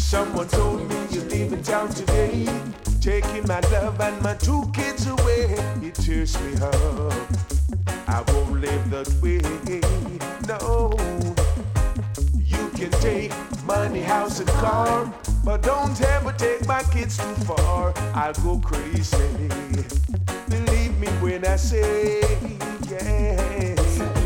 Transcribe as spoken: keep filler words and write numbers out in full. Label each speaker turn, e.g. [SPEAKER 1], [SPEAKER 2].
[SPEAKER 1] Someone told me you leave in town today, taking my love and my two kids away. It tears me up. I won't live that way. No. You can take money, house, and car, but don't ever take my kids too far. I'll go crazy. Believe me when I say, yeah.